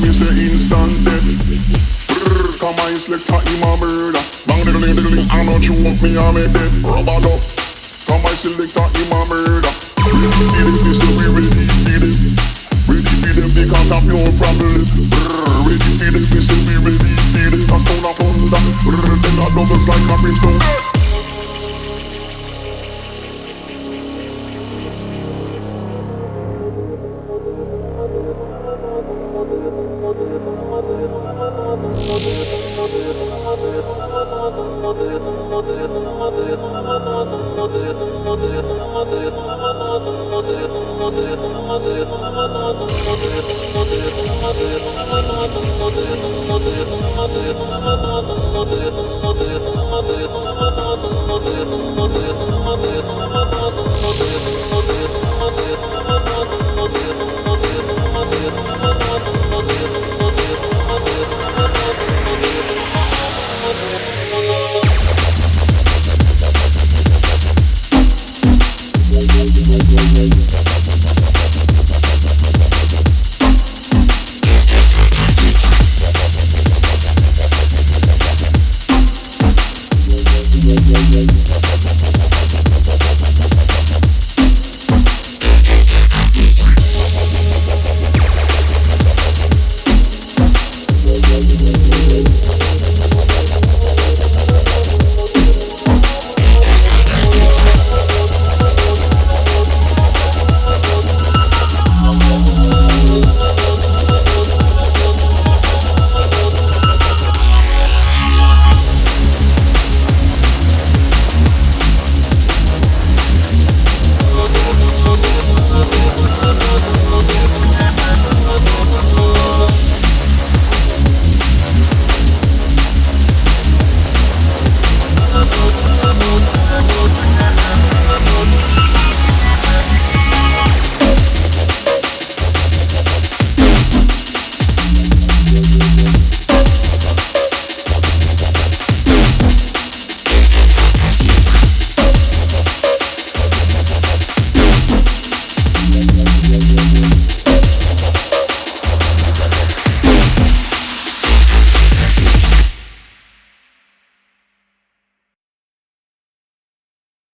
me say instant death. Come on, select him a murder. Bang diddling diddling, I know you want me, I'm a dead rubber duck. Come on, select him a murder. Ready for this, we ready for them. Ready for them because of your problem. Ready for them, we say we ready for them. Cause down a thunder, tell our numbers like a ringtone.